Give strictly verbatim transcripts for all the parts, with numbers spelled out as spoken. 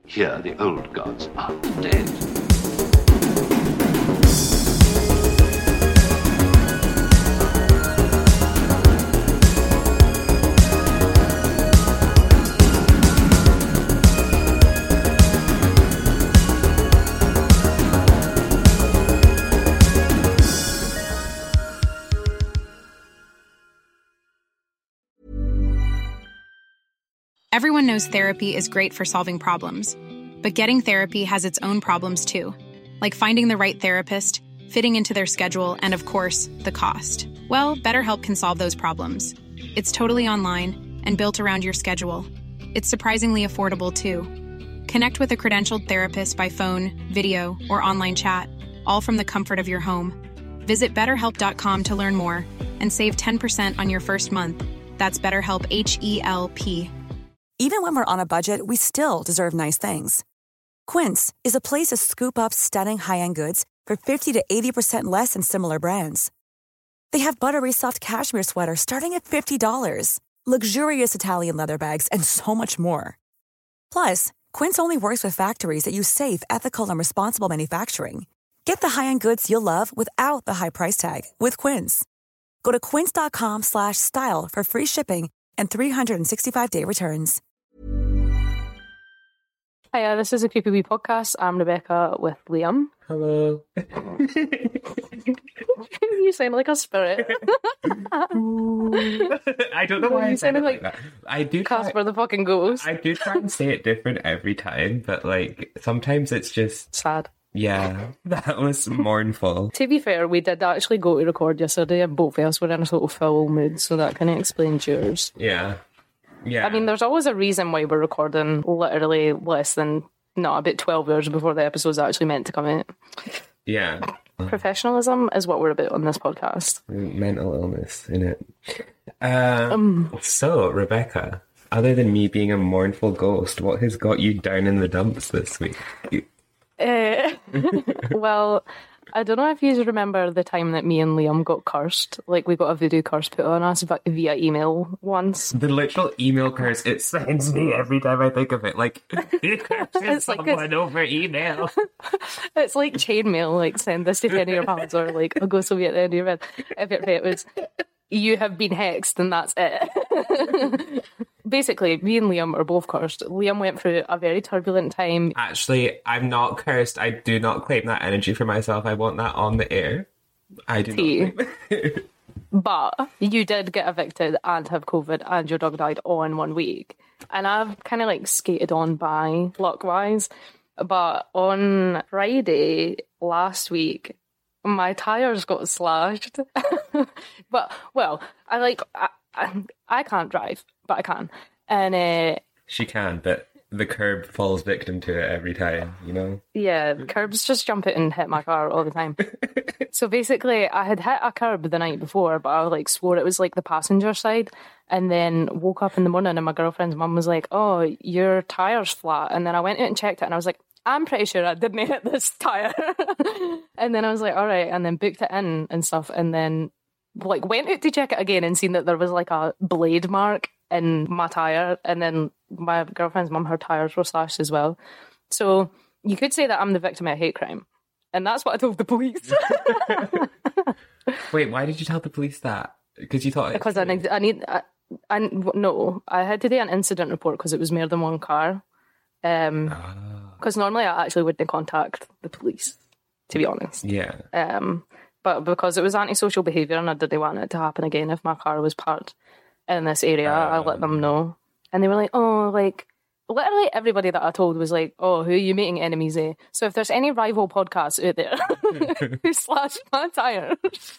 Here, the old gods are dead. Everyone knows therapy is great for solving problems, but getting therapy has its own problems too, like finding the right therapist, fitting into their schedule, and of course, the cost. Well, BetterHelp can solve those problems. It's totally online and built around your schedule. It's surprisingly affordable too. Connect with a credentialed therapist by phone, video, or online chat, all from the comfort of your home. Visit better help dot com to learn more and save ten percent on your first month. That's BetterHelp, H E L P. Even when we're on a budget, we still deserve nice things. Quince is a place to scoop up stunning high-end goods for fifty to eighty percent less than similar brands. They have buttery soft cashmere sweaters starting at fifty dollars, luxurious Italian leather bags, and so much more. Plus, Quince only works with factories that use safe, ethical, and responsible manufacturing. Get the high-end goods you'll love without the high price tag with Quince. Go to quince dot com slash style for free shipping and three sixty-five day returns. Hiya, this is a Creepy Wee podcast. I'm Rebecca with Liam. Hello. You sound like a spirit. I don't know why you I sounded like, like that. I do try, Casper the fucking ghost. I do try and say it different every time, but like sometimes it's just Sad. yeah. That was mournful. To be fair, we did actually go to record yesterday and both of us were in a sort of foul mood, so that kind of explains yours. Yeah. Yeah. I mean, there's always a reason why we're recording literally less than, no, about twelve hours before the episode's actually meant to come out. Yeah. Professionalism is what we're about on this podcast. Mental illness, innit? Uh, Um, so, Rebecca, other than me being a mournful ghost, what has got you down in the dumps this week? Uh, well, I don't know if you remember the time that me and Liam got cursed. Like, we got a voodoo curse put on us via email once. The literal email curse, it sends me every time I think of it. Like, you cursed It's like someone over email. It's like chainmail, like, send this to ten of your pals, or like, a ghost will be at the end of your bed. If it, it was, you have been hexed, and that's it. Basically, me and Liam are both cursed. Liam went through a very turbulent time. Actually, I'm not cursed. I do not claim that energy for myself. I want that on the air. I do Tea. not claim it. But you did get evicted and have COVID, and your dog died all in one week. And I've kind of like skated on by, luck-wise. But on Friday last week, my tyres got slashed. But, well, I like, I, I, I can't drive, but I can. And uh, She can, but the curb falls victim to it every time, you know? yeah, curbs just jump out and hit my car all the time. So basically, I had hit a curb the night before, but I like swore it was like the passenger side. And then woke up in the morning and my girlfriend's mum was like, oh, your tyre's flat. And then I went out and checked it and I was like, I'm pretty sure I didn't hit this tyre. And then I was like, all right. And then booked it in and stuff. And then like went out to check it again and seen that there was like a blade mark in my tyre. And then my girlfriend's mum, her tyres were slashed as well. So you could say that I'm the victim of a hate crime. And that's what I told the police. Wait, why did you tell the police that? Because you thought... Because I need... I need I, I, no, I had to do an incident report because it was more than one car. Um, Because Ah. normally I actually wouldn't contact the police, to be honest. Yeah. Um, but because it was antisocial behaviour and I didn't want it to happen again if my car was parked in this area, I let them know. And they were like, oh, like, literally everybody that I told was like, oh, who are you making enemies of? So if there's any rival podcasts out there who slash my tyres,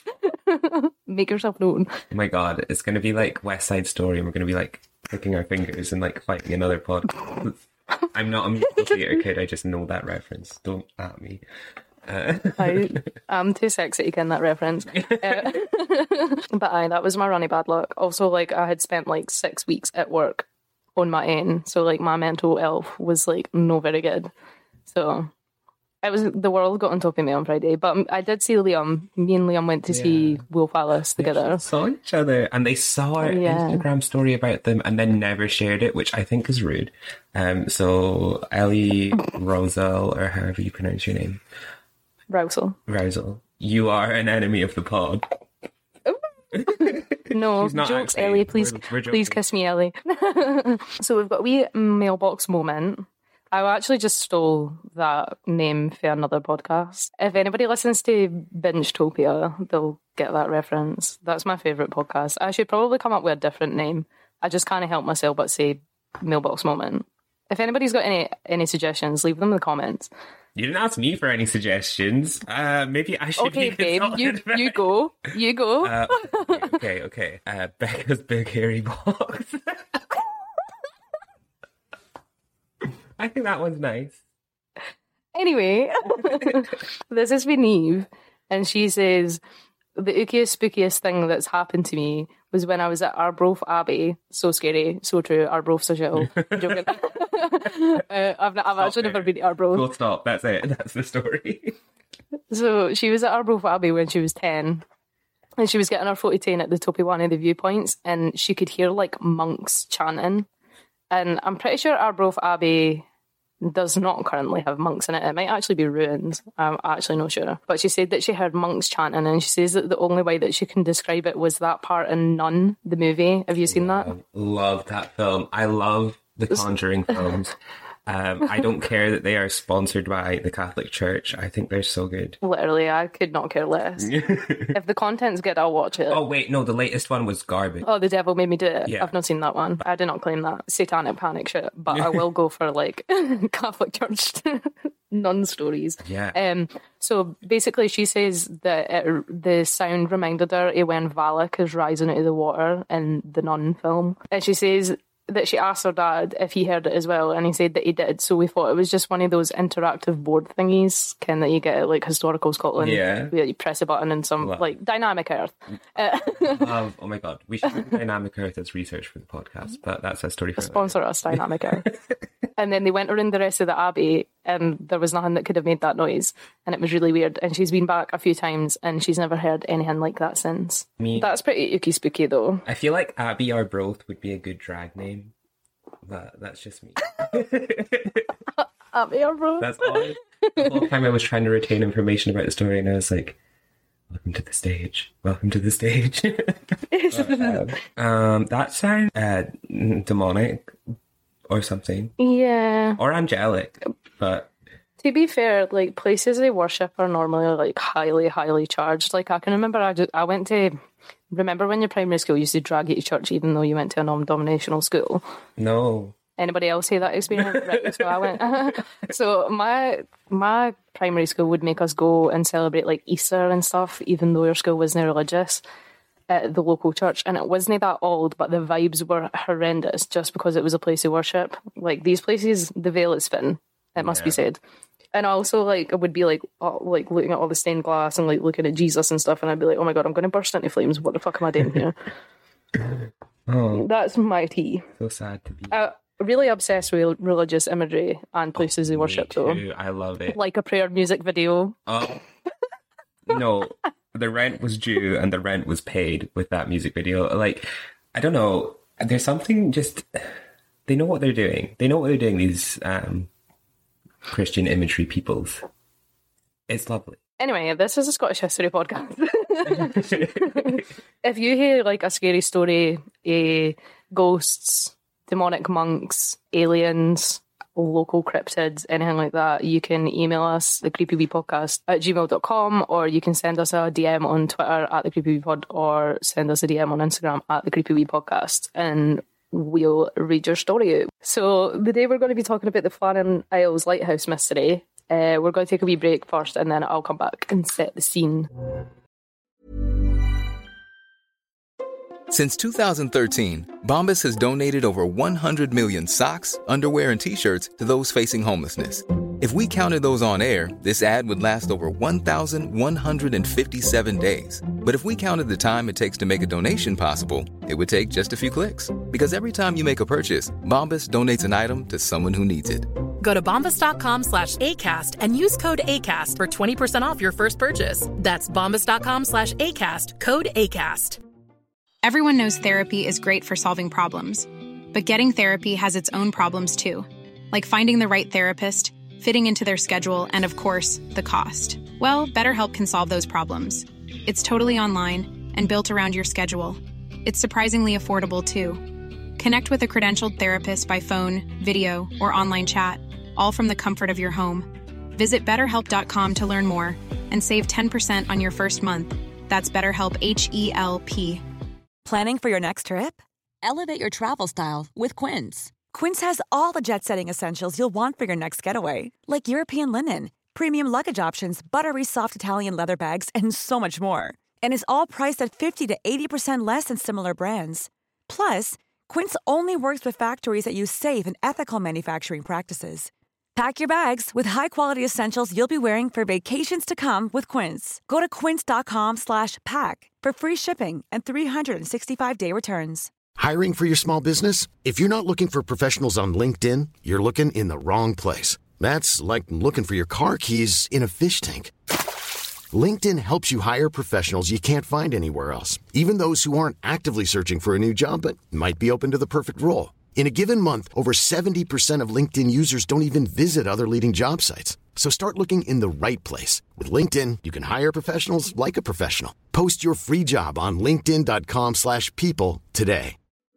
make yourself known. Oh my god, it's going to be like West Side Story and we're going to be like clicking our fingers and like fighting another pod. I'm not a musical theatre kid, I just know that reference. Don't at me. Uh. I, I'm too sexy to get that reference. Uh, but aye, that was my runny bad luck. Also, like, I had spent like six weeks at work on my own, so like my mental health was like no very good. So It was The World got on top of me on Friday, but I did see Liam. Me and Liam went to Yeah. see Wolf Alice together. They saw each other, and they saw our Yeah. Instagram story about them, and then never shared it, which I think is rude. Um, so Ellie Rosal, or however you pronounce your name, Rousel. Rosal, you are an enemy of the pod. No, She's not jokes, actually. Ellie. Please, We're- we're please joking. kiss me, Ellie. So we've got a wee mailbox moment. I actually just stole that name for another podcast. If anybody listens to Binge-topia, they'll get that reference. That's my favourite podcast. I should probably come up with a different name. I just can't help myself but say mailbox moment. If anybody's got any any suggestions, leave them in the comments. You didn't ask me for any suggestions. Uh, maybe I should Okay, be babe, you consulted. you go, you go. Uh, okay, okay. Uh, Becca's Big Hairy Box. I think that one's nice. Anyway, this is from Eve, and she says, the ookiest, spookiest thing that's happened to me was when I was at Arbroath Abbey. So scary, so true. Arbroath's a shithole. I'm joking. uh, I've, not, I've actually there. never been to Arbroath. Full stop. That's it. That's the story. So she was at Arbroath Abbey when she was ten, and she was getting her photo taken at the top of one of the viewpoints, and she could hear like monks chanting. And I'm pretty sure Arbroath Abbey does not currently have monks in it. It might actually be ruins. I'm actually not sure. But she said that she heard monks chanting, and she says that the only way that she can describe it was that part in Nun, the movie. Have you seen that? I love that film. I love the Conjuring films. Um, I don't care that they are sponsored by the Catholic Church. I think they're so good. Literally, I could not care less. If the content's good, I'll watch it. Oh, wait, no, the latest one was garbage. Oh, The Devil Made Me Do It. Yeah. I've not seen that one. I do not claim that. Satanic panic shit. But I will go for like Catholic Church nun stories. Yeah. Um. So basically, she says that it, the sound reminded her of when Valak is rising out of the water in the Nun film. And she says that she asked her dad if he heard it as well, and he said that he did. So we thought it was just one of those interactive board thingies, kind that you get at like Historical Scotland. Yeah. Where you press a button and some Wow. like Dynamic Earth. Uh, Love, oh my god, we should do Dynamic Earth as research for the podcast, but that's a story for another Sponsor us, Dynamic Earth. And then they went around the rest of the abbey, and there was nothing that could have made that noise, and it was really weird. And she's been back a few times, and she's never heard anything like that since. Me- That's pretty ooky spooky, though. I feel like Abbey Arbroath would be a good drag name, but that's just me. Abbey Arbroath. That's all. The whole time I was trying to retain information about the story, and I was like, "Welcome to the stage. Welcome to the stage." But, um, um, that sounds uh, demonic or something, Yeah. or angelic, but To be fair, like places they worship are normally like highly, highly charged. Like I can remember, I just, I went to. Remember when your primary school used to drag you to church, even though you went to a non-denominational school? no. Anybody else hear that experience? Right, so I went. So my my primary school would make us go and celebrate like Easter and stuff, even though your school wasn't religious, at the local church, and it wasn't that old, but the vibes were horrendous just because it was a place of worship. Like these places, the veil is thin. It must be Yeah. said. And also, like, I would be like, oh, like looking at all the stained glass and like looking at Jesus and stuff, and I'd be like, oh my god, I'm going to burst into flames. What the fuck am I doing here? Oh, That's my tea. so sad to be. Uh, really obsessed with religious imagery and places of worship, Me though. too. I love it. Like a prayer music video. Oh no, the rent was due and the rent was paid with that music video. Like, I don't know. There's something just. They know what they're doing. They know what they're doing. These um, Christian imagery peoples. It's lovely. Anyway, this is a Scottish history podcast. If you hear like a scary story, eh, ghosts, demonic monks, aliens, local cryptids, anything like that, you can email us, the creepy wee podcast at gmail dot com, or you can send us a D M on Twitter at the creepy wee pod, or send us a D M on Instagram at the creepy wee podcast, and we'll read your story out. So today we're going to be talking about the Flannan Isles Lighthouse mystery. Uh, we're going to take a wee break first, and then I'll come back and set the scene. Since two thousand thirteen, Bombas has donated over one hundred million socks, underwear, and T-shirts to those facing homelessness. If we counted those on air, this ad would last over one thousand one hundred fifty-seven days. But if we counted the time it takes to make a donation possible, it would take just a few clicks. Because every time you make a purchase, Bombas donates an item to someone who needs it. Go to bombas.com slash ACAST and use code ACAST for twenty percent off your first purchase. That's bombas.com slash ACAST, code ACAST. Everyone knows therapy is great for solving problems, but getting therapy has its own problems too, like finding the right therapist, fitting into their schedule, and of course, the cost. Well, BetterHelp can solve those problems. It's totally online and built around your schedule. It's surprisingly affordable too. Connect with a credentialed therapist by phone, video, or online chat, all from the comfort of your home. Visit better help dot com to learn more and save ten percent on your first month. That's BetterHelp, H E L P. Planning for your next trip? Elevate your travel style with Quince. Quince has all the jet-setting essentials you'll want for your next getaway, like European linen, premium luggage options, buttery soft Italian leather bags, and so much more. And is all priced at fifty to eighty percent less than similar brands. Plus, Quince only works with factories that use safe and ethical manufacturing practices. Pack your bags with high-quality essentials you'll be wearing for vacations to come with Quince. Go to quince.com slash pack for free shipping and three sixty-five day returns. Hiring for your small business? If you're not looking for professionals on LinkedIn, you're looking in the wrong place. That's like looking for your car keys in a fish tank. LinkedIn helps you hire professionals you can't find anywhere else, even those who aren't actively searching for a new job but might be open to the perfect role. In a given month, over seventy percent of LinkedIn users don't even visit other leading job sites. So start looking in the right place. With LinkedIn, you can hire professionals like a professional. Post your free job on linkedin.com slash people today.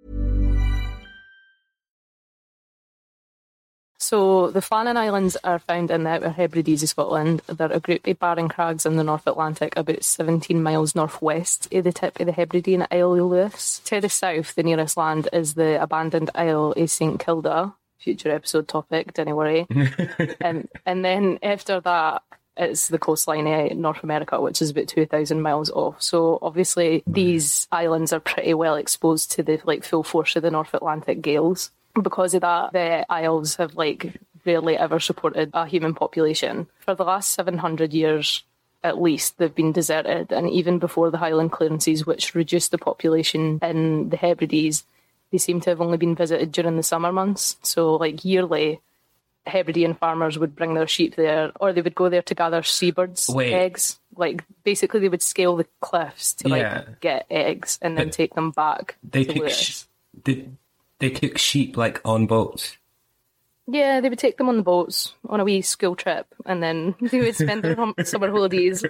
So the Flannan Islands are found in the Outer Hebrides of Scotland. They're a group of barren crags in the North Atlantic, about seventeen miles northwest of the tip of the Hebridean Isle of Lewis. To the south, the nearest land is the abandoned Isle of Saint Kilda. Future episode topic, don't worry. um, and then after that, it's the coastline of North America, which is about two thousand miles off. So obviously these islands are pretty well exposed to the like full force of the North Atlantic gales. Because of that, the Isles have like rarely ever supported a human population. For the last seven hundred years, at least, they've been deserted. And even before the Highland clearances, which reduced the population in the Hebrides, they seem to have only been visited during the summer months. So like yearly, Hebridean farmers would bring their sheep there, or they would go there to gather seabirds' Wait. eggs. Like basically they would scale the cliffs to like Yeah. get eggs and then But take them back They to took Lewis. sh- they, they took sheep like on boats. Yeah, they would take them on the boats on a wee school trip, and then they would spend their hum- summer holidays in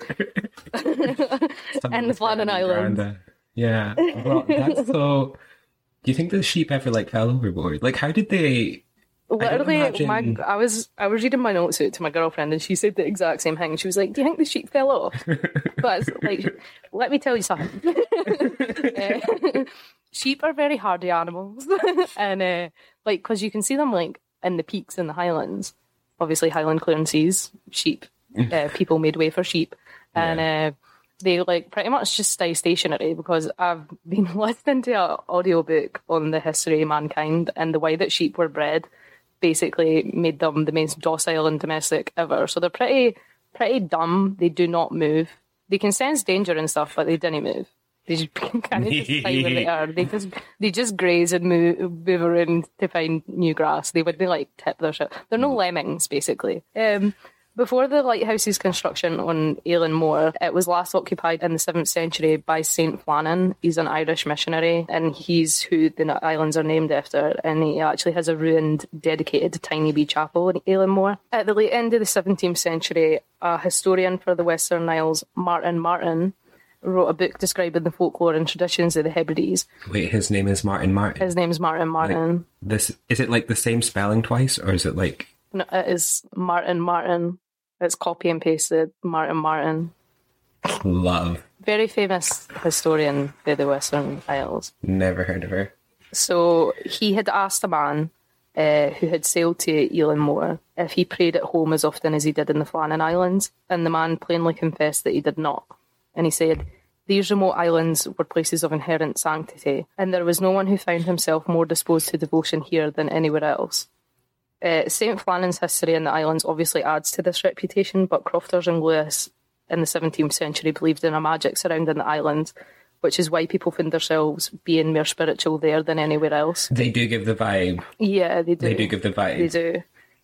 the Flannan Islands. Around, uh, Yeah, well, that's so. Do you think the sheep ever like fell overboard? Like, how did they? Literally, imagine- my, I was I was reading my notes out to my girlfriend, and she said the exact same thing. She was like, "Do you think the sheep fell off?" But it's like, let me tell you something. Uh, sheep are very hardy animals, and uh, like because you can see them like in the peaks in the Highlands. Obviously, Highland clearances, sheep, uh, people made way for sheep, and Yeah. uh, they like pretty much just stay stationary. Because I've been listening to an audiobook on the history of mankind and the way that sheep were bred. Basically made them the most docile and domestic ever. So they're pretty pretty dumb. They do not move. They can sense danger and stuff, but they don't move. They just kind of just stay where they are. They just they just graze and move, move around to find new grass. They would be like tip their shit. They're no lemmings, basically. Um, before the lighthouse's construction on Eilean Mor, it was last occupied in the seventh century by Saint Flannan. He's an Irish missionary, and he's who the islands are named after, and he actually has a ruined, dedicated tiny wee chapel in Eilean Mor. At the late end of the seventeenth century, a historian for the Western Isles, Martin Martin, wrote a book describing the folklore and traditions of the Hebrides. Wait, his name is Martin Martin. His name's Martin Martin. This is it like the same spelling twice, or is it like No, it is Martin Martin. It's copy and pasted Martin Martin. love? Very famous historian of the Western Isles. Never heard of her. So he had asked a man uh, who had sailed to Eilean Mor if he prayed at home as often as he did in the Flannan Islands, and the man plainly confessed that he did not. And he said, "These remote islands were places of inherent sanctity, and there was no one who found himself more disposed to devotion here than anywhere else." Uh, Saint Flannan's history in the islands obviously adds to this reputation, but crofters and Lewis in the seventeenth century believed in a magic surrounding the island, which is why people found themselves being more spiritual there than anywhere else. They do give the vibe. Yeah, they do. They do give the vibe. They do.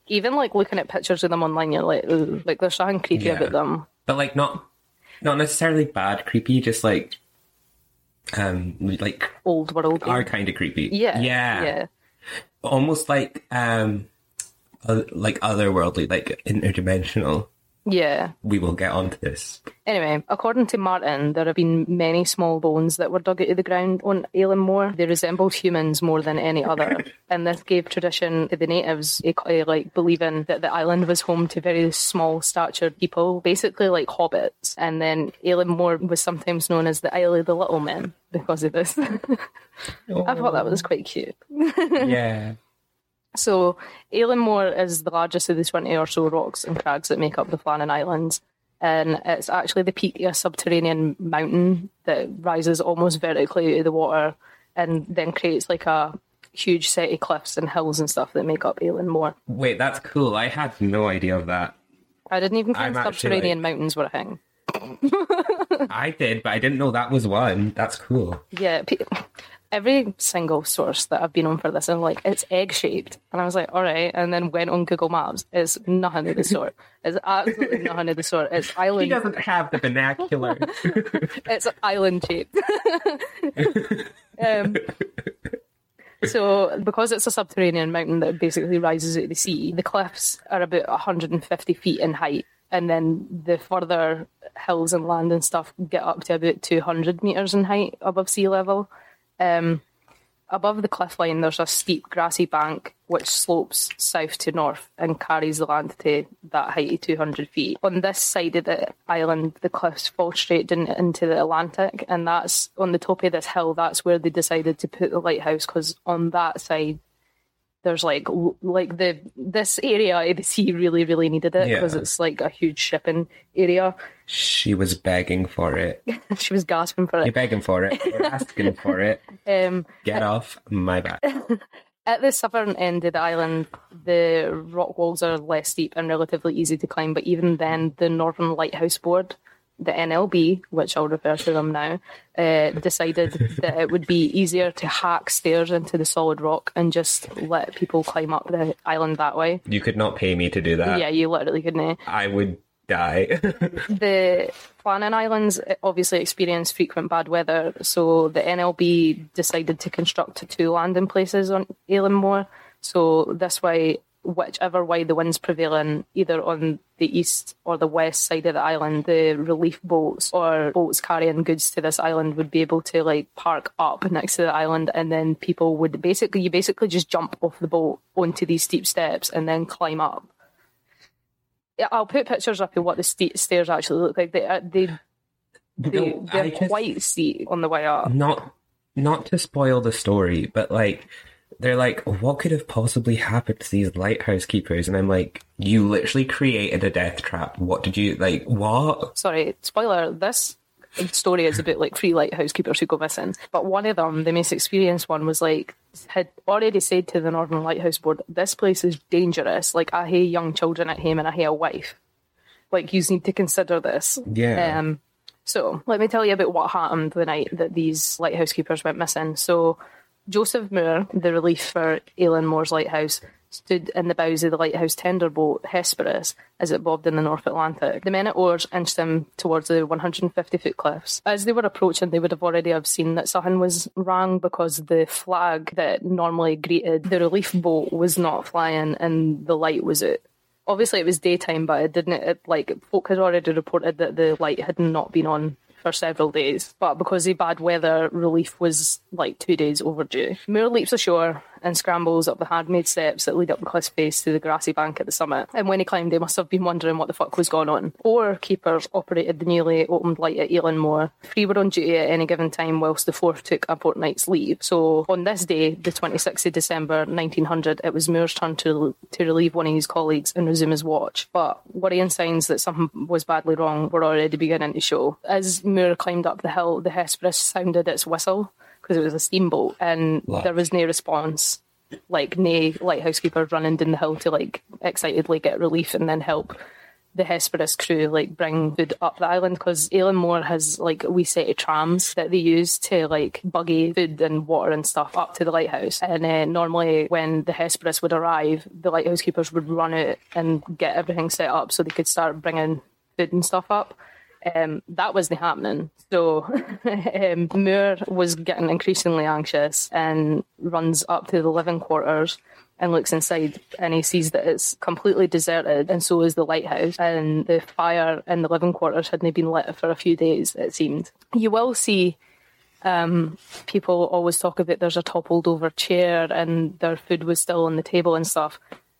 even like looking at pictures of them online, you're like, ooh, like there's something creepy Yeah. about them. But like not not necessarily bad creepy, just like um like Old world. our kind of creepy. Yeah. Yeah. Yeah. Almost like um uh, like otherworldly, like interdimensional. Yeah. We will get onto this. Anyway, according to Martin, there have been many small bones that were dug out of the ground on Eilean Moor. They resembled humans more than any other, and this gave tradition to the natives, eh, like believing that the island was home to very small statured people, basically like hobbits. And then Eilean Moor was sometimes known as the Isle of the Little Men because of this. I thought that was quite cute. Yeah. So, Eilean Moor is the largest of the twenty or so rocks and crags that make up the Flannan Islands, and it's actually the peak of a subterranean mountain that rises almost vertically out of the water and then creates like a huge set of cliffs and hills and stuff that make up Eilean Moor. Wait, that's cool. I had no idea of that. I didn't even I'm think actually, subterranean like- mountains were a thing. I did, but I didn't know that was one. That's cool. Yeah, pe- every single source that I've been on for this, I'm like, it's egg-shaped. And I was like, all right, and then went on Google Maps. It's nothing of the sort. It's absolutely nothing of the sort. It's island. He doesn't have the vernacular. It's island-shaped. um, so, because it's a subterranean mountain that basically rises out of the sea, the cliffs are about one hundred fifty feet in height. And then the further hills and land and stuff get up to about two hundred metres in height above sea level. Um, above the cliff line, there's a steep grassy bank which slopes south to north and carries the land to that height of two hundred feet. On this side of the island, the cliffs fall straight in, into the Atlantic, and that's on the top of this hill. That's where they decided to put the lighthouse, because on that side, there's like like the this area of the sea really really needed it because Yeah. it's like a huge shipping area. She was begging for it. She was gasping for You're it. begging for it. You're asking for it. Um, Get off my back. At the southern end of the island, the rock walls are less steep and relatively easy to climb, but even then, the Northern Lighthouse Board, the N L B, which I'll refer to them now, uh, decided that it would be easier to hack stairs into the solid rock and just let people climb up the island that way. You could not pay me to do that. Yeah, you literally couldn't. I would die. The Flannan Islands obviously experience frequent bad weather, so the N L B decided to construct two landing places on Eilean Moor. So this way, whichever way the wind's prevailing, either on the east or the west side of the island, the relief boats or boats carrying goods to this island would be able to like park up next to the island, and then people would basically, you basically just jump off the boat onto these steep steps and then climb up. Yeah, I'll put pictures up of what the st- stairs actually look like. They, uh, they, they, No, they're I just- quite steep on the way up. not not to spoil the story, but like they're like, what could have possibly happened to these lighthouse keepers? And I'm like, you literally created a death trap. What did you like? What? Sorry, spoiler, this story is about like three lighthouse keepers who go missing. But one of them, the most experienced one, was like, had already said to the Northern Lighthouse Board, this place is dangerous. Like, I hae young children at home and I hae a wife. Like, you need to consider this. Yeah. Um, so, let me tell you about what happened the night that these lighthouse keepers went missing. So, Joseph Moore, the relief for Eilean Moor's lighthouse, stood in the bows of the lighthouse tender boat Hesperus as it bobbed in the North Atlantic. The men at oars inched him towards the one hundred fifty foot cliffs. As they were approaching, they would have already have seen that something was wrong, because the flag that normally greeted the relief boat was not flying and the light was out. Obviously, it was daytime, but it didn't. It, like, folk had already reported that the light had not been on for several days, but because of bad weather, relief was like two days overdue. Moore leaps ashore and scrambles up the handmade steps that lead up the cliff face to the grassy bank at the summit. And when he climbed, he must have been wondering what the fuck was going on. Four keepers operated the newly opened light at Eilean Moor. Three were on duty at any given time, whilst the fourth took a fortnight's leave. So on this day, the twenty-sixth of December nineteen hundred, it was Moore's turn to to relieve one of his colleagues and resume his watch. But worrying signs that something was badly wrong were already beginning to show. As Moore climbed up the hill, the Hesperus sounded its whistle, because it was a steamboat, and Love. there was no response. Like, no lighthouse keepers running down the hill to like excitedly get relief and then help the Hesperus crew like bring food up the island, because Eilean has like a wee set of trams that they use to like buggy food and water and stuff up to the lighthouse. And uh, normally when the Hesperus would arrive, the lighthouse keepers would run out and get everything set up so they could start bringing food and stuff up. Um, that wasn't happening. So um, Moore was getting increasingly anxious and runs up to the living quarters and looks inside, and he sees that it's completely deserted, and so is the lighthouse. And the fire in the living quarters hadn't been lit for a few days, it seemed. You will see um, people always talk about there's a toppled over chair and their food was still on the table and stuff.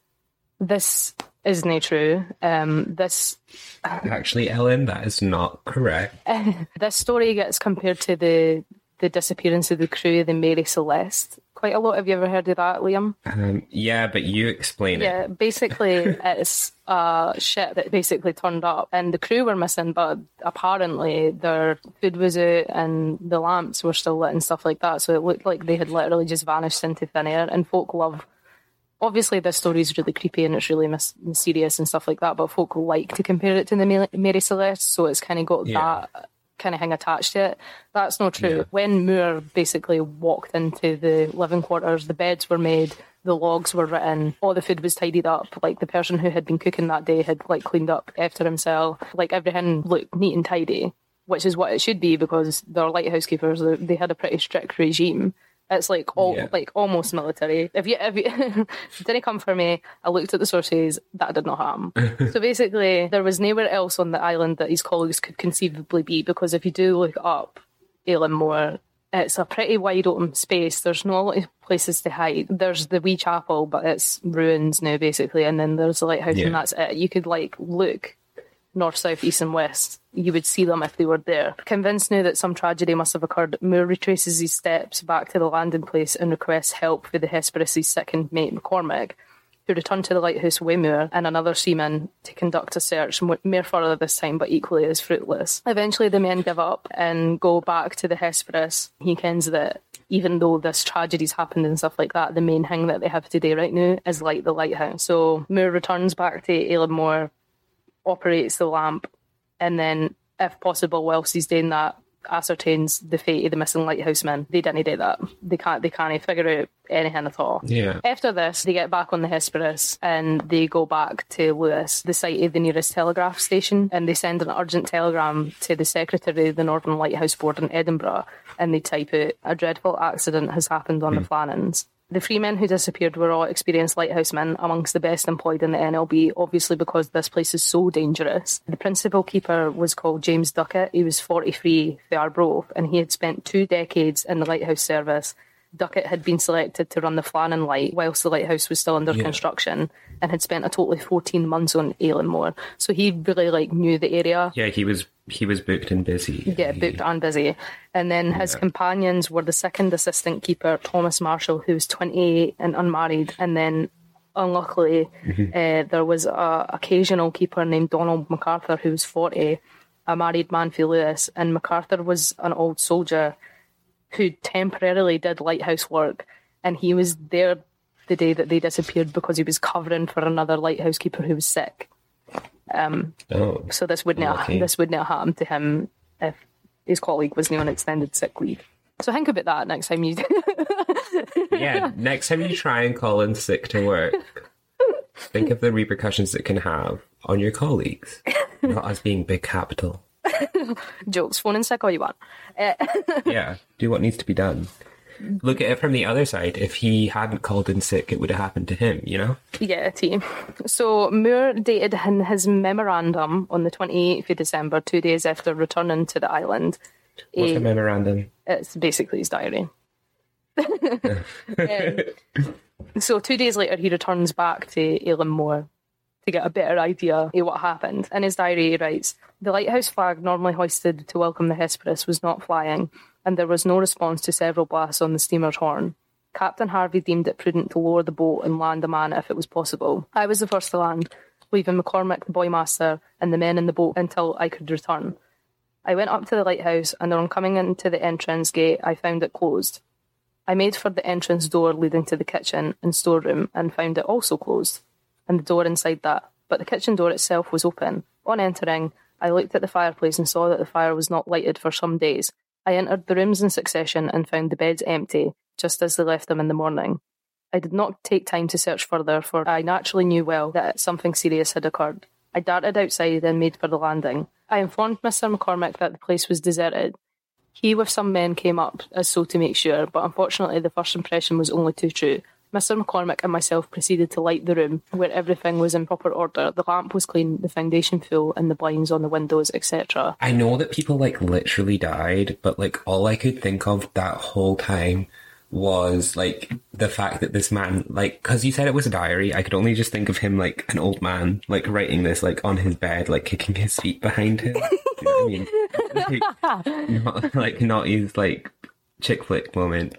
This isn't true. Um, this Actually, Ellen, that is not correct. This story gets compared to the the disappearance of the crew, the Mary Celeste, quite a lot. Have you ever heard of that, Liam? Um, yeah, but you explain yeah, it. Yeah, basically it's a ship that basically turned up and the crew were missing, but apparently their food was out and the lamps were still lit and stuff like that. So it looked like they had literally just vanished into thin air, and folk love... Obviously, this story is really creepy and it's really mis- mysterious and stuff like that, but folk like to compare it to the Mary Celeste, so it's kind of got yeah. that kind of thing attached to it. That's not true. Yeah. When Moore basically walked into the living quarters, the beds were made, the logs were written, all the food was tidied up. Like, the person who had been cooking that day had like cleaned up after himself. Like, everything looked neat and tidy, which is what it should be, because they're lighthouse keepers. They had a pretty strict regime. It's like all yeah. like almost military. If you if you didn't come for me, I looked at the sources. That did not happen. So basically, there was nowhere else on the island that his colleagues could conceivably be, because if you do look up Eilean Mor, it's a pretty wide open space. There's not a lot of places to hide. There's the wee chapel, but it's ruins now basically, and then there's the lighthouse, yeah. and that's it. You could like look north, south, east and west. You would see them if they were there. Convinced now that some tragedy must have occurred, Moore retraces his steps back to the landing place and requests help for the Hesperus' second mate, McCormick, who returned to the lighthouse with Moore and another seaman to conduct a search, more further this time, but equally as fruitless. Eventually the men give up and go back to the Hesperus. He kens that even though this tragedy's happened and stuff like that, the main thing that they have to do right now is light the lighthouse. So Moore returns back to Eilean Mor, operates the lamp, and then, if possible, whilst he's doing that, ascertains the fate of the missing lighthouse men. They didn't do that. They can't. They can't figure out anything at all. Yeah. After this, they get back on the Hesperus and they go back to Lewis, the site of the nearest telegraph station, and they send an urgent telegram to the secretary of the Northern Lighthouse Board in Edinburgh, and they type out, "A dreadful accident has happened on mm. the Flannans." The three men who disappeared were all experienced lighthousemen, amongst the best employed in the N L B, obviously because this place is so dangerous. The principal keeper was called James Duckett. He was forty-three for Arbroath, and he had spent two decades in the lighthouse service. Duckett had been selected to run the Flannan Light whilst the lighthouse was still under yeah. construction, and had spent a total of fourteen months on Eilean Mor. So he really like knew the area. Yeah, he was he was booked and busy. Yeah, booked and busy. And then his yeah. companions were the second assistant keeper, Thomas Marshall, who was twenty-eight and unmarried, and then unluckily mm-hmm. uh, there was a occasional keeper named Donald MacArthur, who was forty, a married man for Lewis, and MacArthur was an old soldier who temporarily did lighthouse work, and he was there the day that they disappeared because he was covering for another lighthouse keeper who was sick. Um, oh, so this wouldn't have, this wouldn't have happened to him if his colleague was on extended sick leave. So think about that next time you do. Yeah, next time you try and call in sick to work, think of the repercussions it can have on your colleagues, not as being big capital. Jokes, phone in sick all you want. Uh, yeah, do what needs to be done. Look at it from the other side. If he hadn't called in sick, it would have happened to him, you know? Yeah, team. So Moore dated in his memorandum on the twenty-eighth of December, two days after returning to the island. What's a, a memorandum? It's basically his diary. um, so two days later, he returns back to Eilean Mor to get a better idea of what happened. In his diary, he writes, "The lighthouse flag normally hoisted to welcome the Hesperus was not flying, and there was no response to several blasts on the steamer's horn. Captain Harvey deemed it prudent to lower the boat and land a man if it was possible. I was the first to land, leaving McCormick, the boymaster, and the men in the boat until I could return. I went up to the lighthouse, and on coming into the entrance gate, I found it closed. I made for the entrance door leading to the kitchen and storeroom and found it also closed, and the door inside that but the kitchen door itself was open. On entering, I looked at the fireplace and saw that the fire was not lighted for some days. I entered the rooms in succession and found the beds empty, just as they left them in the morning. I did not take time to search further, for I naturally knew well that something serious had occurred. I darted outside and made for the landing. I informed Mister McCormick that the place was deserted. He with some men came up as so to make sure, but unfortunately the first impression was only too true. Mister McCormick and myself proceeded to light the room, where everything was in proper order. The lamp was clean, the foundation full, and the blinds on the windows, et cetera. I know that people, like, literally died, but, like, all I could think of that whole time was, like, the fact that this man, like, because you said it was a diary, I could only just think of him, like, an old man, like, writing this, like, on his bed, like, kicking his feet behind him. You know what I mean? Like, not, like, not his, like, chick flick moment.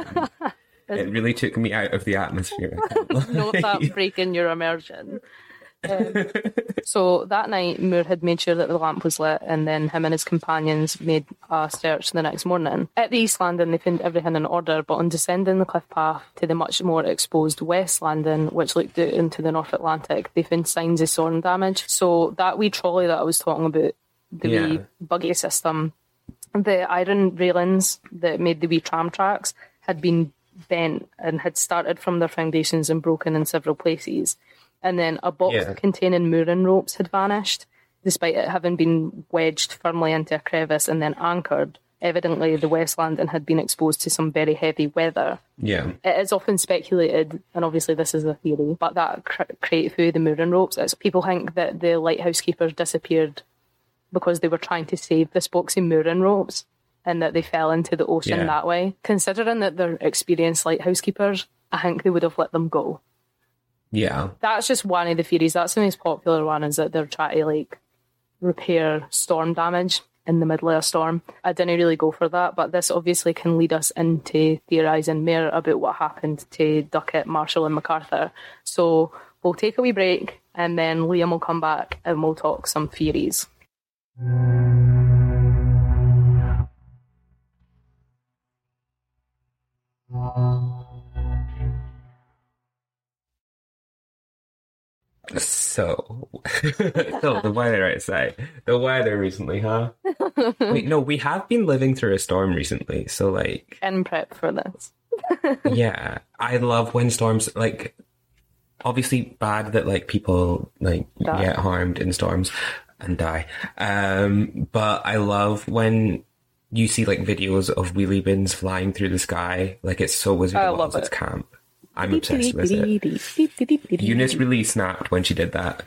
It really took me out of the atmosphere. Not that breaking your immersion. Um, so that night, Moore had made sure that the lamp was lit, and then him and his companions made a search the next morning. At the East Landing, they found everything in order, but on descending the cliff path to the much more exposed West Landing, which looked out into the North Atlantic, they found signs of storm damage. So that wee trolley that I was talking about, the Yeah. wee buggy system, the iron railings that made the wee tram tracks had been bent and had started from their foundations and broken in several places. And then a box Yeah. containing mooring ropes had vanished, despite it having been wedged firmly into a crevice and then anchored. Evidently, the West Landing had been exposed to some very heavy weather. Yeah. It is often speculated, and obviously this is a theory, but that cr- crate through the mooring ropes, it's, people think that the lighthouse keepers disappeared because they were trying to save this box of mooring ropes, and that they fell into the ocean Yeah. that way. Considering that they're experienced lighthouse keepers, I think they would have let them go. Yeah. That's just one of the theories. That's the most popular one, is that they're trying to, like, repair storm damage in the middle of a storm. I didn't really go for that, but this obviously can lead us into theorising more about what happened to Duckett, Marshall and MacArthur. So we'll take a wee break, and then Liam will come back and we'll talk some theories. So, so the weather outside. The weather recently, huh? Wait, no, we have been living through a storm recently. So, like, In prep for this. yeah, I love when storms, like, obviously bad that, like, people, like, Die. get harmed in storms and die. Um, but I love when you see, like, videos of wheelie bins flying through the sky. Like, it's so Wizard I of love Oz, it's it. camp. I'm obsessed with it. Eunice really snapped when she did that.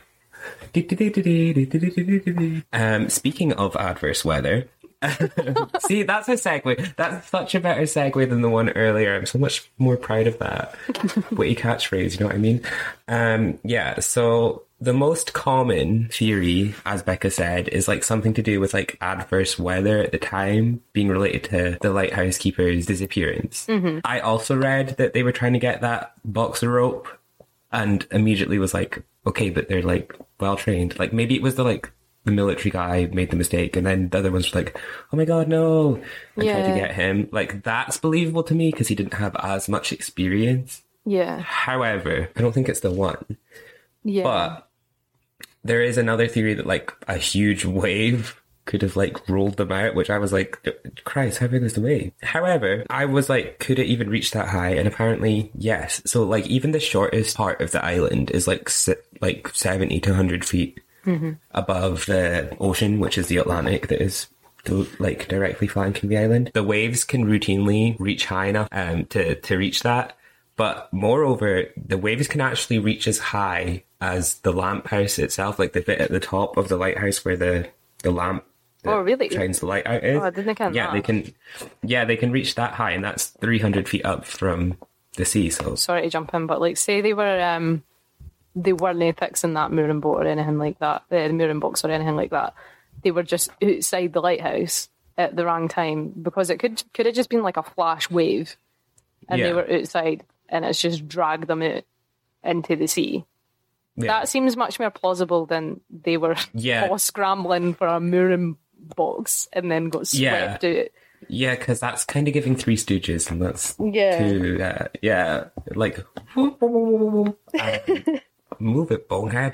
Um, speaking of adverse weather, see, that's a segue. That's such a better segue than the one earlier. I'm so much more proud of that. Witty catchphrase, you know what I mean? Um, yeah, so the most common theory, as Becca said, is like something to do with like adverse weather at the time being related to the lighthouse keeper's disappearance. Mm-hmm. I also read that they were trying to get that box of rope and immediately was like, okay, but they're like well trained. Like maybe it was the like the military guy made the mistake and then the other ones were like, oh my god, no, and tried to Yeah. get him. Like that's believable to me because he didn't have as much experience. Yeah. However, I don't think it's the one. Yeah. But there is another theory that like a huge wave could have like rolled them out, which I was like, Christ, how big was the wave? However, I was like, could it even reach that high? And apparently, yes. So like even the shortest part of the island is like si- like seventy to one hundred feet Mm-hmm. above the ocean, which is the Atlantic that is to, like directly flanking the island. The waves can routinely reach high enough um, to, to reach that. But moreover, the waves can actually reach as high as the lamp house itself, like the bit at the top of the lighthouse where the, the lamp that Oh, really? shines the light out is. Oh, I didn't count yeah, that. they can. Yeah, they can reach that high, and that's three hundred feet up from the sea. So Sorry to jump in, but like, say they were, um, they weren't fixing that mooring boat or anything like that, uh, the mooring box or anything like that. They were just outside the lighthouse at the wrong time, because it could could have just been like a flash wave, and Yeah. they were outside, and it's just dragged them out into the sea. yeah. That seems much more plausible than they were Yeah. all scrambling for a mooring box and then got Yeah. swept out. Yeah, because that's kind of giving Three Stooges, and that's Yeah. too, uh, yeah, like um, move it, bonehead.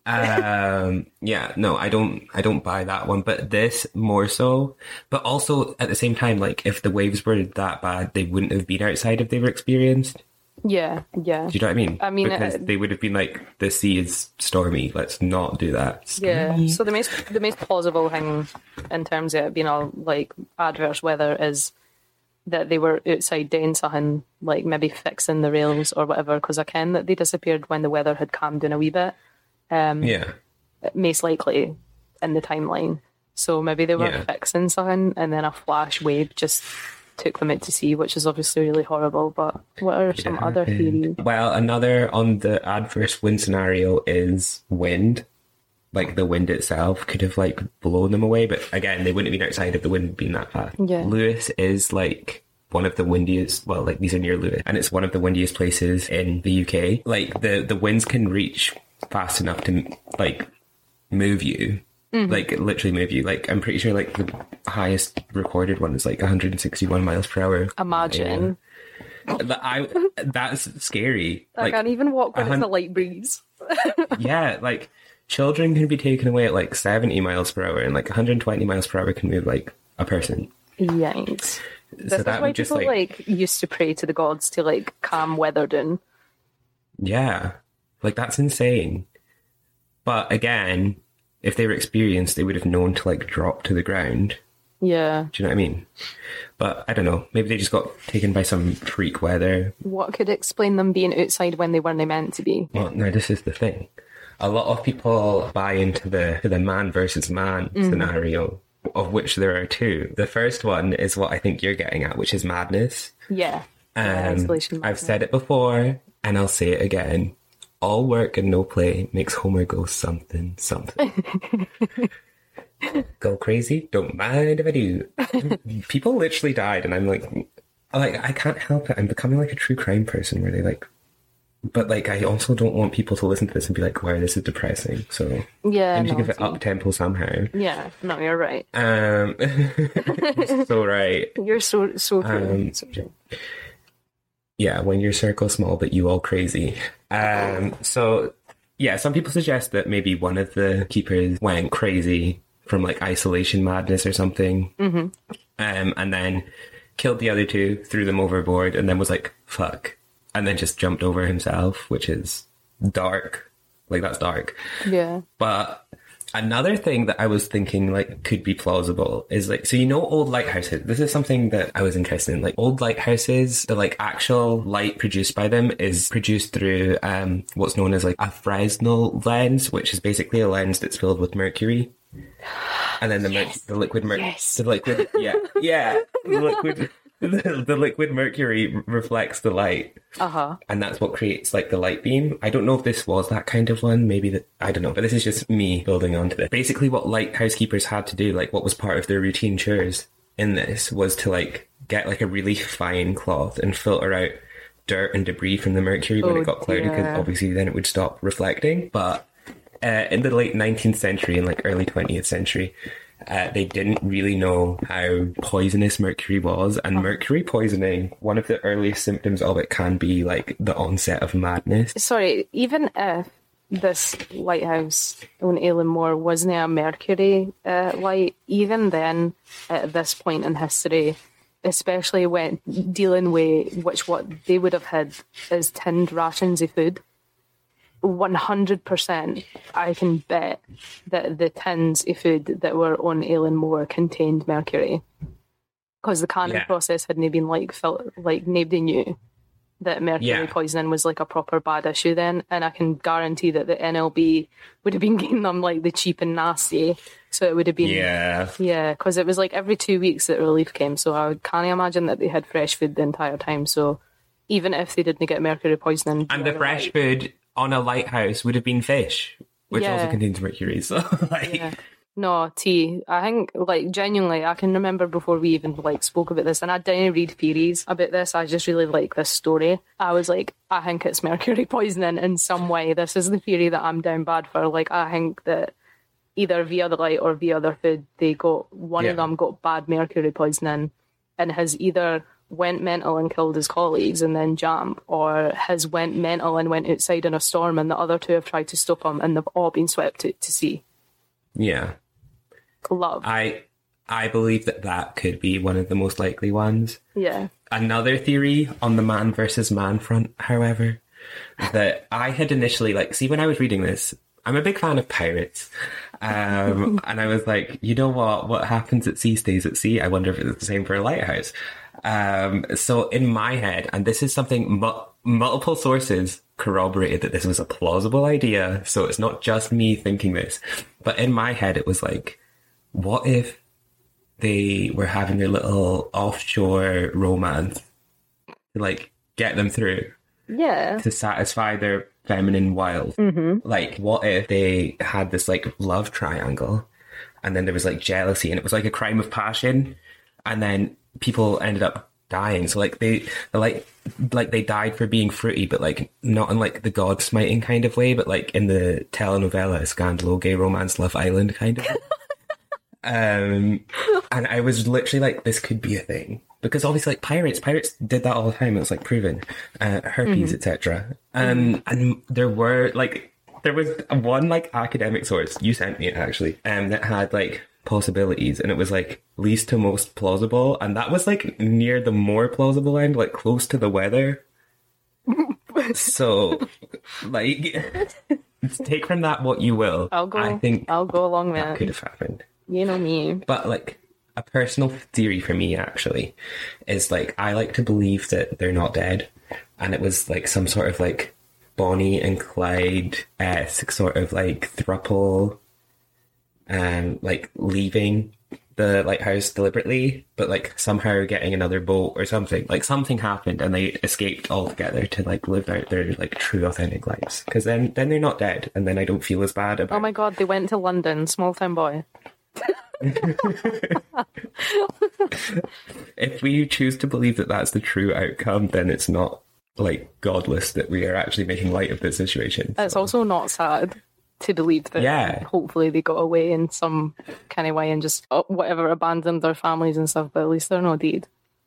um, yeah, no, I don't, I don't buy that one, but this more so, but also at the same time, like if the waves were that bad, they wouldn't have been outside if they were experienced. Yeah, yeah. Do you know what I mean? I mean, because it, they would have been like, the sea is stormy, let's not do that. Yeah. So the most the most plausible thing in terms of it being all like adverse weather is that they were outside doing something, like maybe fixing the rails or whatever, because I ken that they disappeared when the weather had calmed down a wee bit. Um, yeah. Most likely in the timeline. So maybe they were Yeah. fixing something and then a flash wave just took them out to sea, which is obviously really horrible. But what are some It other happened. theories? Well, another on the adverse wind scenario is wind. Like the wind itself could have like blown them away, but again, they wouldn't have been outside if the wind had been that bad. Yeah. Lewis is like one of the windiest, well, like these are near Lewis, and it's one of the windiest places in the U K. Like the, the winds can reach fast enough to like move you, Mm-hmm. like literally move you. Like I'm pretty sure like the highest recorded one is like one hundred sixty-one miles per hour. Imagine. Yeah. I, that's scary. I Like, can't even walk when a hun- it's a light breeze. yeah, like children can be taken away at like seventy miles per hour, and like one hundred twenty miles per hour can move like a person. Yikes. This So is that why would just people like, like used to pray to the gods to like calm weather down. yeah, like that's insane. But again, if they were experienced, they would have known to like drop to the ground. Yeah. Do you know what I mean? But I don't know. Maybe they just got taken by some freak weather. What could explain them being outside when they weren't meant to be? Well, no, this is the thing. A lot of people buy into the to the man versus man Mm-hmm. scenario, of which there are two. The first one is what I think you're getting at, which is madness. Yeah. Yeah, Um, isolation I've madness. said it before, and I'll say it again. All work and no play makes Homer go something, something. Go crazy? Don't mind if I do. People literally died, and I'm like, like I can't help it. I'm becoming like a true crime person, where they like, but like I also don't want people to listen to this and be like, "Wow, this is depressing." So Yeah. I need no, to give it see. up tempo somehow. Yeah. No, you're right. Um, so right. You're so so true. Um, so true. Yeah, when your circle's small, but you all crazy. Um, so, yeah, some people suggest that maybe one of the keepers went crazy from like isolation madness or something, Mm-hmm. um, and then killed the other two, threw them overboard, and then was like, fuck, and then just jumped over himself, which is dark. Like, that's dark. Yeah. But another thing that I was thinking like could be plausible is like, so you know old lighthouses, this is something that I was interested in. Like old lighthouses, the like actual light produced by them is produced through um what's known as like a Fresnel lens, which is basically a lens that's filled with mercury. And then the mer- the liquid mer- Yes. the liquid yeah yeah the liquid the, the liquid mercury reflects the light. Uh-huh. And that's what creates like the light beam. I don't know if this was that kind of one. Maybe that, I don't know, but this is just me building onto this. Basically what lighthouse keepers had to do, like what was part of their routine chores in this, was to like get like a really fine cloth and filter out dirt and debris from the mercury when Oh, it got cloudy, because dear. obviously then it would stop reflecting. But uh, in the late nineteenth century and like early twentieth century, Uh, they didn't really know how poisonous mercury was, and mercury poisoning, one of the earliest symptoms of it can be like the onset of madness. Sorry, even if this lighthouse on Aileen Moor wasn't a mercury uh, light, even then, at this point in history, especially when dealing with which what they would have had is tinned rations of food, one hundred percent I can bet that the tins of food that were on Aileen Moor contained mercury, because the canning Yeah. process hadn't been like fil- like nobody knew that mercury Yeah. poisoning was like a proper bad issue then, and I can guarantee that the N L B would have been getting them like the cheap and nasty, so it would have been Yeah. yeah, because it was like every two weeks that relief came, so I can't imagine that they had fresh food the entire time. So even if they didn't get mercury poisoning, And the fresh food on a lighthouse would have been fish, which Yeah. also contains mercury. So, like, Yeah. No, tea. I think, like, genuinely, I can remember before we even, like, spoke about this, and I didn't read theories about this, I just really like this story. I was like, I think it's mercury poisoning in some way. This is the theory that I'm down bad for. Like, I think that either via the light or via their food, they got, one Yeah. of them got bad mercury poisoning and has either went mental and killed his colleagues and then jump, or has went mental and went outside in a storm and the other two have tried to stop him and they've all been swept to, to sea. Yeah. Love. I I believe that that could be one of the most likely ones. Yeah. Another theory on the man versus man front, however, that I had initially, like, see, when I was reading this, I'm a big fan of pirates. Um, and I was like, you know what? What happens at sea stays at sea. I wonder if it's the same for a lighthouse. Um, so in my head, and this is something mu- multiple sources corroborated that this was a plausible idea. So it's not just me thinking this. But in my head, it was like, what if they were having their little offshore romance to, like, get them through? Yeah. To satisfy their feminine wild. Mm-hmm. Like, what if they had this, like, love triangle and then there was, like, jealousy and it was like a crime of passion and then people ended up dying. So, like, they, like, like they died for being fruity, but, like, not in, like, the god smiting kind of way, but, like, in the telenovela Scandalo Gay Romance Love Island kind of. Um, and I was literally like, this could be a thing. Because obviously, like, pirates, pirates did that all the time. It was, like, proven. Uh, herpes, mm-hmm. et cetera. Um, mm-hmm. And there were, like, there was one, like, academic source, you sent me it, actually, um, that had, like, possibilities. And it was, like, least to most plausible. And that was, like, near the more plausible end, like, close to the weather. So, like, take from that what you will. I'll go, I think I'll go along with that it. could have happened. You know me. But, like, a personal theory for me, actually, is, like, I like to believe that they're not dead. And it was, like, some sort of, like, Bonnie and Clyde-esque sort of, like, throuple, um, like, leaving the lighthouse deliberately, but, like, somehow getting another boat or something. Like, something happened and they escaped altogether to, like, live out their, like, true, authentic lives. Because then, then they're not dead, and then I don't feel as bad about it. Oh my god, they went to London, small town boy. If we choose to believe that that's the true outcome, then it's not, like, godless that we are actually making light of the situation. It's so. also not sad to believe that yeah. hopefully they got away in some kind of way and just uh, whatever abandoned their families and stuff, but at least they're not dead.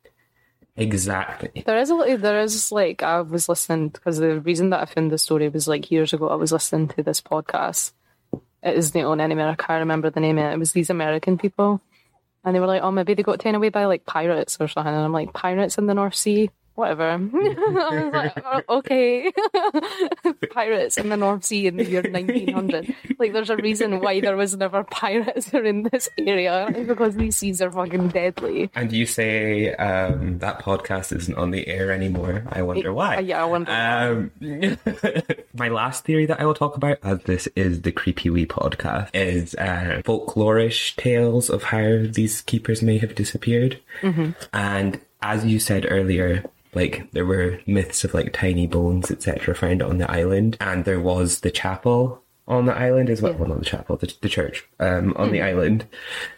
Exactly. There is a there is like I was listening, because the reason that I found the story was like years ago. I was listening to this podcast. It is the own enemy. I can't remember the name of it. It was these American people, and they were like, "Oh, maybe they got taken away by like pirates or something." And I'm like, "Pirates in the North Sea? Whatever." I was like, oh, "Okay, pirates in the North Sea in the year nineteen hundred. Like, there's a reason why there was never pirates in this area, because these seas are fucking deadly." And you say um, that podcast isn't on the air anymore. I wonder why. Uh, yeah, I wonder. Um, my last theory that I will talk about, as this is the Creepy Wee podcast, is uh, folklorish tales of how these keepers may have disappeared. Mm-hmm. And as you said earlier, like, there were myths of, like, tiny bones, et cetera, found on the island. And there was the chapel on the island as well. Yeah. Well, not the chapel, the, the church um, on mm. the island.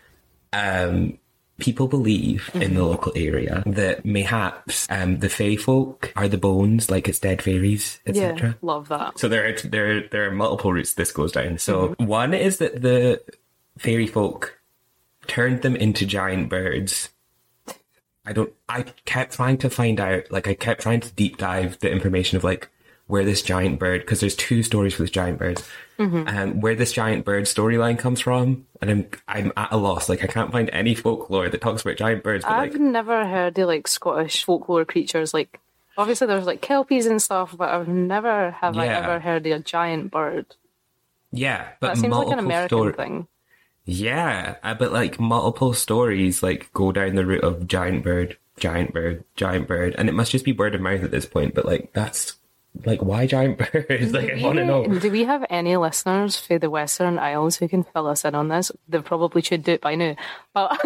Um, people believe mm-hmm. in the local area that mayhaps um, the fae folk are the bones, like it's dead fairies, et cetera. Yeah, love that. So there are, there, there are multiple routes this goes down. So mm-hmm. one is that the fairy folk turned them into giant birds. I don't, I kept trying to find out, like, I kept trying to deep dive the information of, like, where this giant bird, because there's two stories for this giant bird, mm-hmm. um, where this giant bird storyline comes from, and I'm I'm at a loss. Like, I can't find any folklore that talks about giant birds. But, I've like, never heard of, like, Scottish folklore creatures. Like, obviously there's, like, kelpies and stuff, but I've never have yeah. I ever heard of a giant bird. Yeah, but that seems like an American story- thing. Yeah, uh, but, like, multiple stories, like, go down the route of giant bird, giant bird, giant bird, and it must just be word of mouth at this point, but, like, that's, like, why giant birds? Like, I want to know. Do we have any listeners for the Western Isles who can fill us in on this? They probably should do it by now. But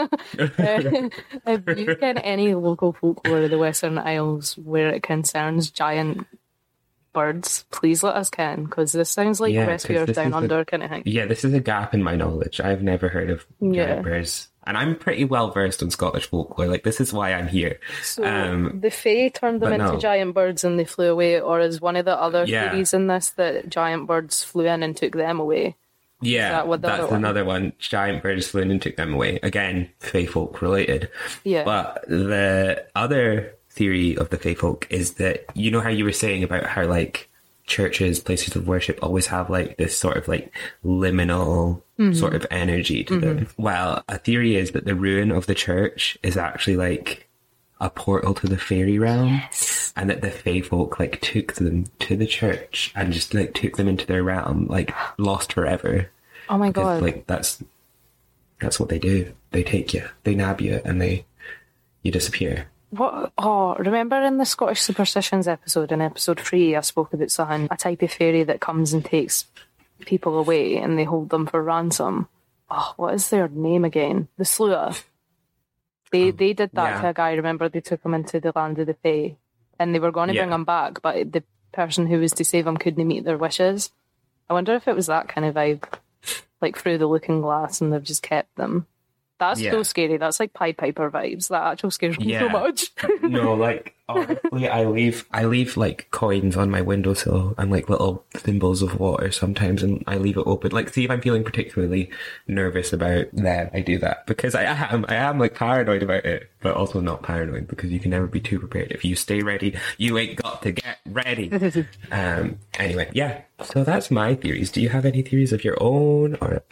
if you get any local folklore of the Western Isles where it concerns giant birds, please let us can, because this sounds like yeah, Rescuers Down Under kind of thing. Yeah, this is a gap in my knowledge. I've never heard of giant yeah. birds. And I'm pretty well versed in Scottish folklore. Like, this is why I'm here. So um, the Fae turned them into no. giant birds and they flew away, or is one of the other yeah. theories in this that giant birds flew in and took them away? Yeah, that what the that's other one? another one. Giant birds flew in and took them away. Again, Fae folk related. Yeah. But the other theory of the Fae folk is that, you know how you were saying about how like churches, places of worship always have like this sort of like liminal mm-hmm. sort of energy to mm-hmm. them. Well, a theory is that the ruin of the church is actually like a portal to the fairy realm. Yes. And that the Fae folk like took them to the church and just like took them into their realm, like lost forever. Oh my Because, god! like that's that's what they do. They take you, they nab you, and they you disappear. What? Oh, remember in the Scottish Superstitions episode, in episode three, I spoke about something, a type of fairy that comes and takes people away and they hold them for ransom. Oh, what is their name again? The Slua. They um, they did that yeah. to a guy. Remember, they took him into the land of the Fae, and they were going to yeah. bring him back, but the person who was to save him couldn't meet their wishes. I wonder if it was that kind of vibe, like through the looking glass, and they've just kept them. That's yeah. so scary. That's like Pied Piper vibes. That actually scares me yeah. so much. No, like honestly, I leave I leave like coins on my windowsill and like little thimbles of water sometimes, and I leave it open. Like, see if I'm feeling particularly nervous about them, I do that because I am I am like paranoid about it, but also not paranoid because you can never be too prepared. If you stay ready, you ain't got to get ready. um. Anyway, yeah. So that's my theories. Do you have any theories of your own? Or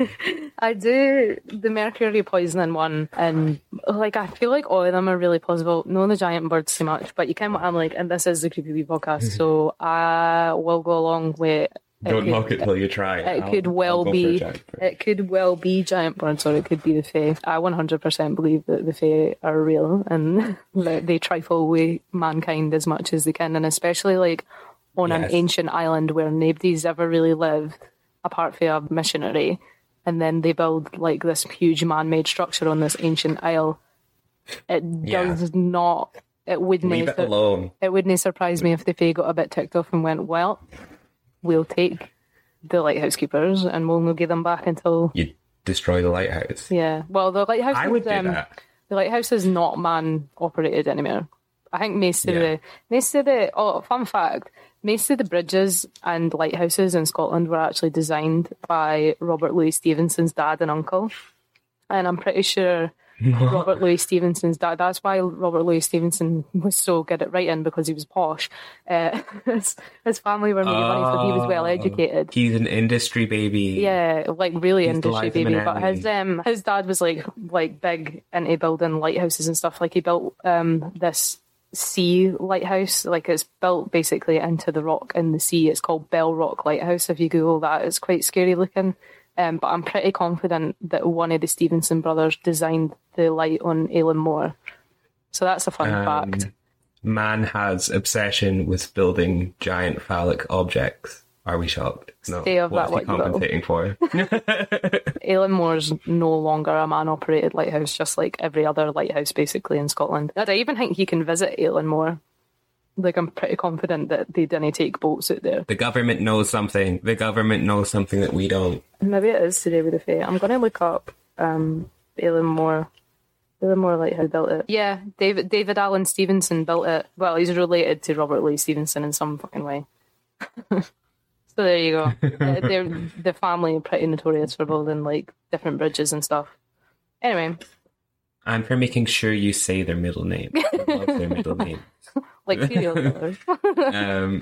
I do. The mercury poisoning one, and like I feel like all of them are really plausible. No, the giant birds so much, but you kind of I'm like, and this is the Creepy Wee podcast, so I will go along with. Don't could, knock it till you try. It I'll, could well be. It it could well be giant birds, or it could be the Fae. I one hundred percent believe that the Fae are real and that they trifle with mankind as much as they can, and especially like on yes. an ancient island where nobody's ever really lived apart from a missionary. And then they build like this huge man-made structure on this ancient isle. It yeah. does not. It wouldn't. Leave it alone. It wouldn't surprise me if the Fae got a bit ticked off and went, "Well, we'll take the lighthouse keepers and we'll not get them back until you destroy the lighthouse." Yeah. Well, the lighthouse. I would is, um, do that. The lighthouse is not man-operated anymore. I think most of yeah. the most of the. Oh, fun fact. Most of the bridges and lighthouses in Scotland were actually designed by Robert Louis Stevenson's dad and uncle. And I'm pretty sure Robert Louis Stevenson's dad, that's why Robert Louis Stevenson was so good at writing, because he was posh. Uh, his, his family were making money, so he was well educated. He's an industry baby. Yeah, like really He's industry baby. But his um his dad was like like big into building lighthouses and stuff. Like he built um this sea lighthouse, like it's built basically into the rock in the sea. It's called Bell Rock Lighthouse. If you Google that, it's quite scary looking. Um, but I'm pretty confident that one of the Stevenson brothers designed the light on Eilean Mor. So that's a fun um, fact. Man has obsession with building giant phallic objects. Are we shocked? No. Stay of what that, is he compensating for? Eilean Mor's no longer a man-operated lighthouse, just like every other lighthouse basically in Scotland. I don't even think you can visit Eilean Mor. Like, I'm pretty confident that they didn't take boats out there. The government knows something. The government knows something that we don't. Maybe it is today with the Fae. I'm going to look up um, Eilean Mor. Eilean Mor Lighthouse built it. Yeah, David David Allen Stevenson built it. Well, he's related to Robert Louis Stevenson in some fucking way. So there you go. uh, they're the family are pretty notorious for building like different bridges and stuff. Anyway, and for making sure you say their middle name. I love their middle name. Like serial killers. um,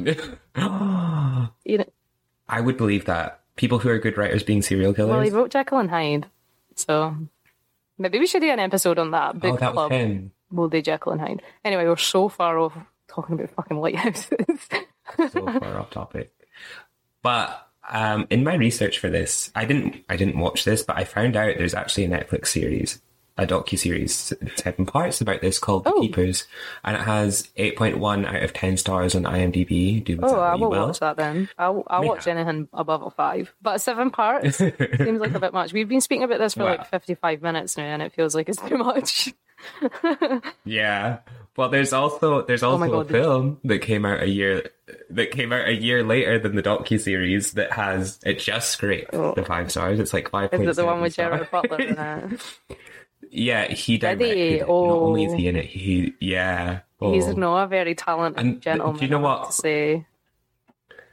you know, I would believe that people who are good writers being serial killers. Well, he wrote Jekyll and Hyde, so maybe we should do an episode on that. Book oh, that club. was him. We'll do Jekyll and Hyde. Anyway, we're so far off talking about fucking lighthouses. So far off topic. But um, in my research for this, I didn't I didn't watch this, but I found out there's actually a Netflix series, a docu-series, seven parts about this called The Oh. Keepers, and it has eight point one out of ten stars on IMDb. Do with Oh, that I what you will will. watch that then. I'll, I'll Yeah. watch anything above a five. But seven parts seems like a bit much. We've been speaking about this for Wow. like fifty-five minutes now, and it feels like it's too much. Yeah. Well, there's also there's Oh my also a God. film that came out a year that came out a year later than the docu-series that has it just scraped Oh. the five stars. It's like five. Is it the one with Gerard Butler in it? Yeah, he Did directed he? it. Not Oh. only is he in it, he yeah. He's Oh. not a very talented And, uh, gentleman. do you know I have what? to say.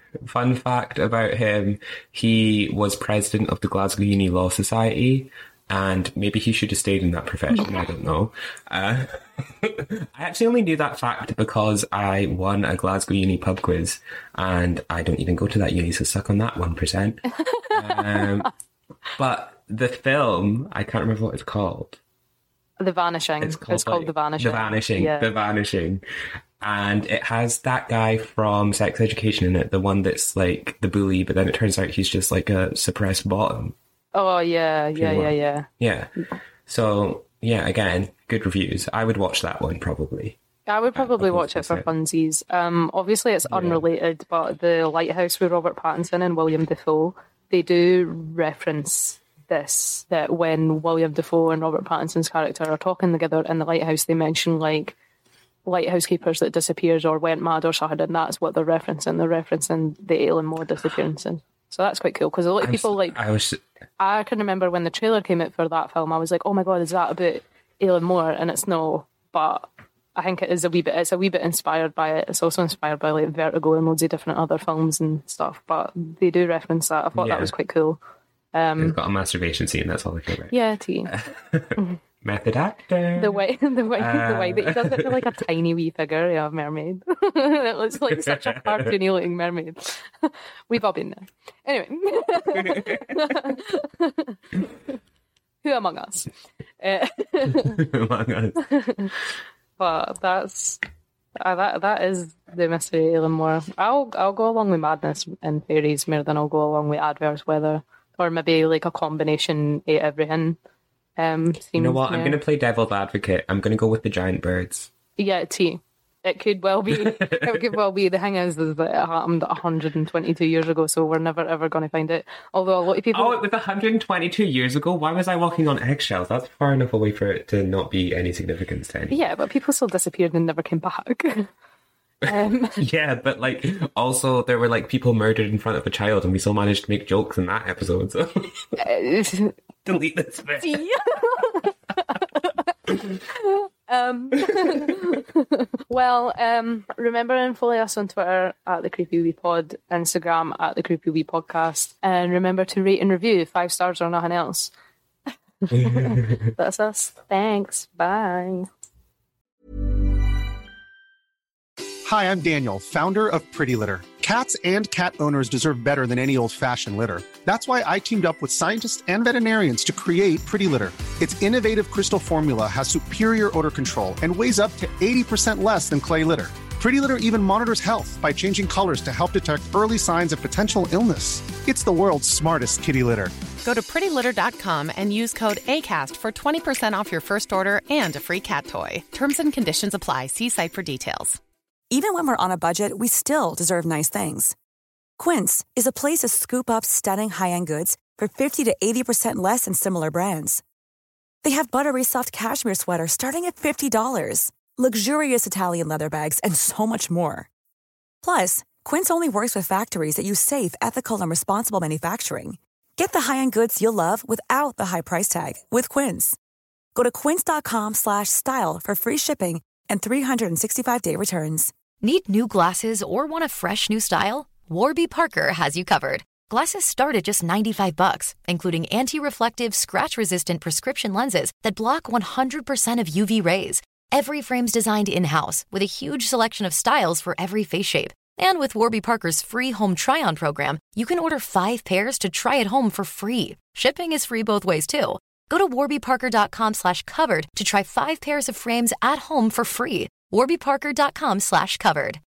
Fun fact about him, he was president of the Glasgow Uni Law Society, and maybe he should have stayed in that profession, I don't know. Uh, I actually only knew that fact because I won a Glasgow Uni pub quiz, and I don't even go to that uni, so suck on that one percent. Um, but the film, I can't remember what it's called. The Vanishing. It's called, it's called like, The Vanishing. The Vanishing. Yeah. The Vanishing. And it has that guy from Sex Education in it, the one that's like the bully, but then it turns out he's just like a suppressed bottom. Oh, yeah, yeah, yeah, yeah. Yeah. So, yeah, again, good reviews. I would watch that one, probably. I would probably watch it for it. funsies. Um, obviously, it's yeah. unrelated, but The Lighthouse with Robert Pattinson and William Dafoe, they do reference this, that when William Dafoe and Robert Pattinson's character are talking together in the lighthouse, they mention, like, lighthouse keepers that disappeared or went mad or something, and that's what they're referencing. They're referencing the Aileen Moore disappearances. So that's quite cool, because a lot of people, like, I, was... I can remember when the trailer came out for that film, I was like, oh my god, is that about Aileen Moore? And it's no, but I think it is a wee bit, it's a wee bit inspired by it. It's also inspired by, like, Vertigo and loads of different other films and stuff, but they do reference that. I thought yeah. that was quite cool. Um, It's got a masturbation scene, that's all I care about. Yeah, T. Method actor. The way, the way, uh, the way that he does it to like a tiny wee figure, yeah, mermaid. It looks like such a cartoony looking mermaid. We've all been there. Anyway, who among us? Uh, among us. But that's uh, that. That is the mystery of Aileen Moore. I'll I'll go along with madness and fairies more than I'll go along with adverse weather, or maybe like a combination of everything. Um, you know what? I'm going to play devil's advocate. I'm going to go with the giant birds. Yeah, T. It could well be. It could well be. The thing is, is that it happened one hundred twenty-two years ago, so we're never ever going to find it. Although a lot of people. Oh, it was one hundred twenty-two years ago? Why was I walking on eggshells? That's far enough away for it to not be any significance to anything. Yeah, but people still disappeared and never came back. um, yeah, but like also there were like people murdered in front of a child, and we still managed to make jokes in that episode. So. uh, Delete this bit. um, well, um, remember and follow us on Twitter at the Creepy Wee Pod, Instagram at the Creepy Wee Podcast, and remember to rate and review five stars or nothing else. That's us. Thanks. Bye. Hi, I'm Daniel, founder of Pretty Litter. Cats and cat owners deserve better than any old-fashioned litter. That's why I teamed up with scientists and veterinarians to create Pretty Litter. Its innovative crystal formula has superior odor control and weighs up to eighty percent less than clay litter. Pretty Litter even monitors health by changing colors to help detect early signs of potential illness. It's the world's smartest kitty litter. Go to pretty litter dot com and use code ACAST for twenty percent off your first order and a free cat toy. Terms and conditions apply. See site for details. Even when we're on a budget, we still deserve nice things. Quince is a place to scoop up stunning high-end goods for fifty to eighty percent less than similar brands. They have buttery soft cashmere sweaters starting at fifty dollars, luxurious Italian leather bags, and so much more. Plus, Quince only works with factories that use safe, ethical, and responsible manufacturing. Get the high-end goods you'll love without the high price tag with Quince. Go to quince.com slash style for free shipping and three sixty-five day returns. Need new glasses or want a fresh new style? Warby Parker has you covered. Glasses start at just ninety-five bucks, including anti-reflective, scratch-resistant prescription lenses that block one hundred percent of U V rays. Every frame's designed in-house with a huge selection of styles for every face shape. And with Warby Parker's free home try-on program, you can order five pairs to try at home for free. Shipping is free both ways, too. Go to warby parker dot com slash covered to try five pairs of frames at home for free. warby parker dot com slash covered.